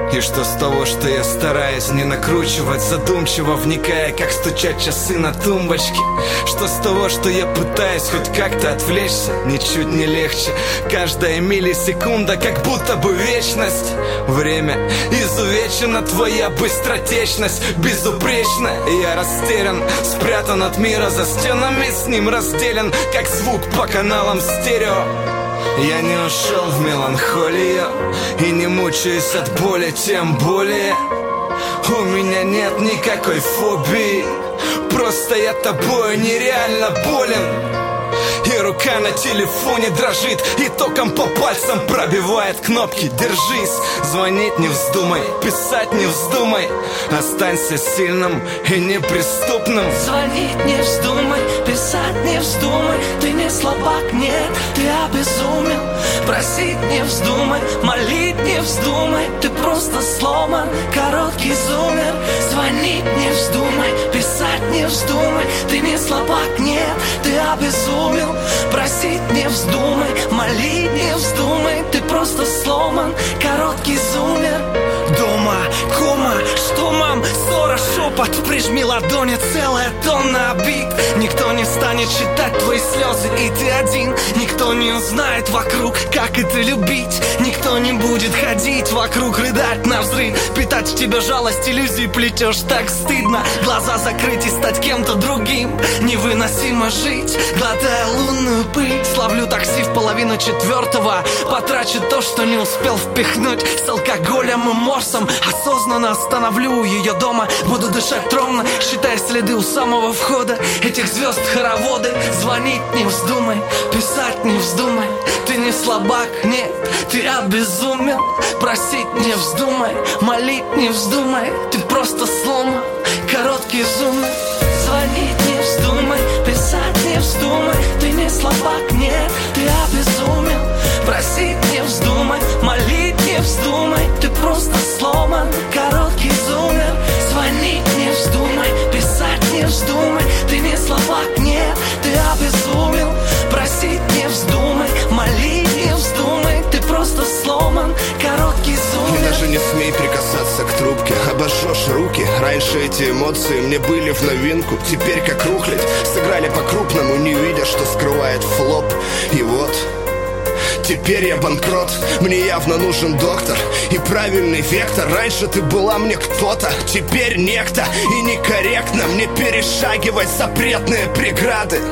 И что с того, что я стараюсь не накручивать, задумчиво вникая, как стучат часы на тумбочке? Что с того, что я пытаюсь хоть как-то отвлечься? Ничуть не легче. Каждая миллисекунда как будто бы вечность. Время изувечено, твоя быстротечность безупречна. И я растерян, спрятан от мира за стенами, с ним разделен, как звук по каналам стерео. Я не ушел в меланхолию и не мучаюсь от боли, тем более. У меня нет никакой фобии, просто я тобою нереально болен. И рука на телефоне дрожит, и током по пальцам пробивает кнопки. Держись, звонить не вздумай, писать не вздумай. Останься сильным и неприступным. Звонить не вздумай, писать не вздумай. Ты не слабак, нет, ты обезумел. Просить не вздумай, молить не вздумай. Ты просто сломан, короткий зумер. Звонить не вздумай, писать не вздумай. Ты не слабак, нет, ты обезумел. Просить не вздумай, молить не вздумай. Ты просто сломан, короткий зумер. Дома, кома, что, мам? Ссора, шепот, прижми ладони, целая тонна обид. Никто не станет читать твои слезы, и ты один. Никто не узнает вокруг, как это любить. Никто не будет ходить вокруг, рыдать навзрыд. Питать в тебе жалость, иллюзии плетешь, так стыдно. Глаза закрыть и стать кем-то другим. Невыносимо жить, глотая лунную пыль. Славлю такси в 3:30. Потрачу то, что не успел впихнуть. С алкоголем и морсом осознанно остановлю ее дома. Буду дышать ровно, считая следы у самого входа. Этих звезд хороводы. Звонить не вздумай, писать не вздумай. Ты не слабак, нет, ты обезумел. Просить не вздумай, молить не вздумай. Ты просто сломан, короткий зум. Звонить не вздумай, писать не вздумай. Ты не слабак, нет, ты обезумел. Просить не вздумай, молить не вздумай. Ты просто сломан, короткий зумер. Звонить не вздумай, писать не вздумай. Ты не слабак, нет, ты обезумел. Просить не вздумай, молить не вздумай. Ты просто сломан, короткий зумер. И даже не смей прикасаться к трубке, обожжешь руки. Раньше эти эмоции мне были в новинку. Теперь как рухлядь, сыграли по-крупному, не видя, что скрывает флоп. И вот... теперь я банкрот, мне явно нужен доктор и правильный вектор. Раньше ты была мне кто-то, теперь некто. И некорректно мне перешагивать запретные преграды.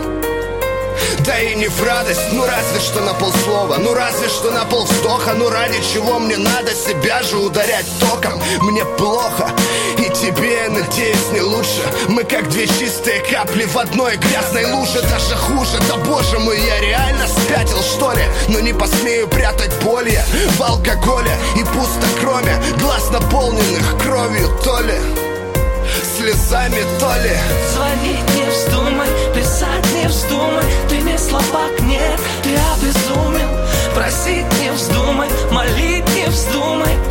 Да и не в радость, ну разве что на полслова, ну разве что на полвздоха. Ну ради чего мне надо себя же ударять током? Мне плохо, и тебе, надеюсь, не лучше. Мы как две чистые капли в одной грязной луже. Даже хуже, да боже мой, я реально спятил что ли? Но не посмею прятать боль я в алкоголе. И пусто кроме глаз, наполненных кровью, то ли слезами, то ли. Звонить не вздумай, писать не вздумай. Ты не слабак, нет, ты обезумел. Просить не вздумай, молить не вздумай.